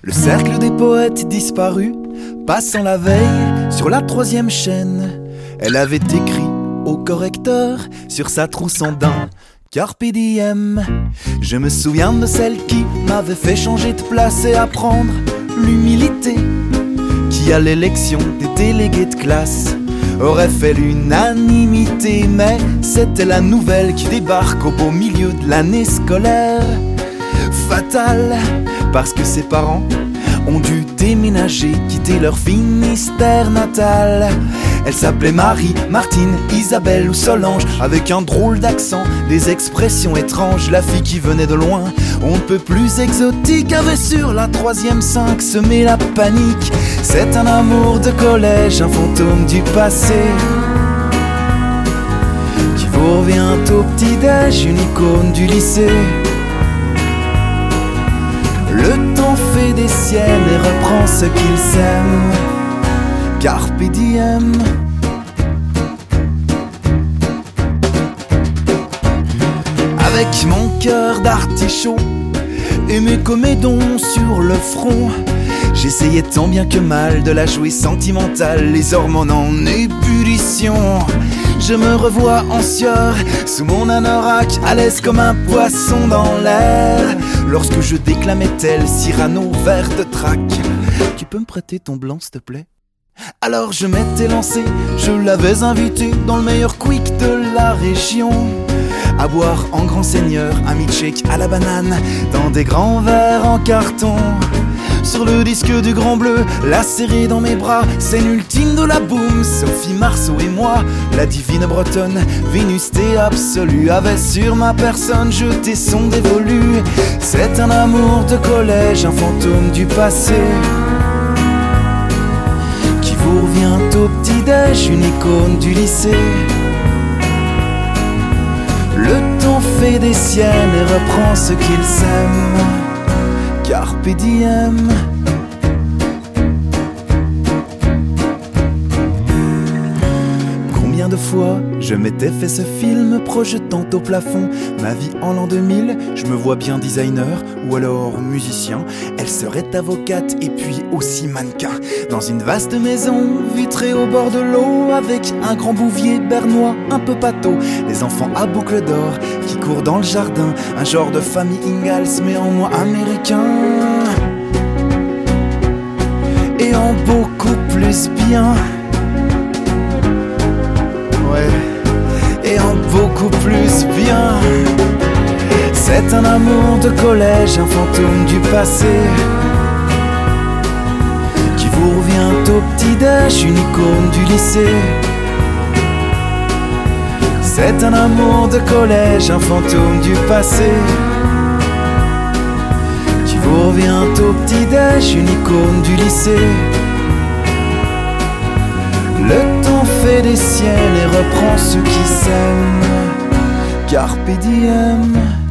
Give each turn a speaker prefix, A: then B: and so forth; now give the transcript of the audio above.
A: Le cercle des poètes disparus, passant la veille sur la 3e chaîne. Elle avait écrit au correcteur sur sa trousse en daim Carpe diem. Je me souviens de celle qui m'avait fait changer de place et apprendre l'humilité, qui à l'élection des délégués de classe aurait fait l'unanimité. Mais c'était la nouvelle qui débarque au beau milieu de l'année scolaire. Fatale, parce que ses parents ont dû déménager, quitter leur Finistère natal. Elle s'appelait Marie, Martine, Isabelle ou Solange, avec un drôle d'accent, des expressions étranges. La fille qui venait de loin, on ne peut plus exotique, avait sur la 3e 5 semé la panique. C'est un amour de collège, un fantôme du passé, qui vous revient au petit-déj, une icône du lycée. Le temps fait des siennes et reprend ce qu'il sème. Carpe diem. Avec mon cœur d'artichaut et mes comédons sur le front, j'essayais tant bien que mal de la jouer sentimentale, les hormones en ébullition. Je me revois en sueur, sous mon anorak, à l'aise comme un poisson dans l'air, lorsque je déclamais tel Cyrano vert de trac. Tu peux me prêter ton blanc s'il te plaît? Alors je m'étais lancé, je l'avais invité dans le meilleur quick de la région, à boire en grand seigneur un milkshake à la banane dans des grands verres en carton. Sur le disque du Grand Bleu, la serrer dans mes bras, scène ultime de la boum. Sophie Marceau et moi, la divine bretonne, Vénusté absolue, avait sur ma personne jeté son dévolu. C'est un amour de collège, un fantôme du passé, qui vous revient au petit-déj, une icône du lycée. Le temps fait des siennes et reprend ce qu'il sème. Carpe diem. Combien de fois je m'étais fait ce film projetant au plafond ma vie en l'an 2000. Je me vois bien designer ou alors musicien. Elle serait avocate et puis aussi mannequin, dans une vaste maison vitrée au bord de l'eau, avec un grand bouvier bernois un peu pâteau, les enfants à boucles d'or qui courent dans le jardin, un genre de famille Ingalls mais en moins américain, et en beaucoup plus bien. Ouais, et en beaucoup plus bien. C'est un amour de collège, un fantôme du passé, qui vous revient au petit-déj, une icône du lycée. C'est un amour de collège, un fantôme du passé, qui vous revient au petit-déj, une icône du lycée. Le temps fait des siennes et reprend ceux qui s'aiment. Carpe diem.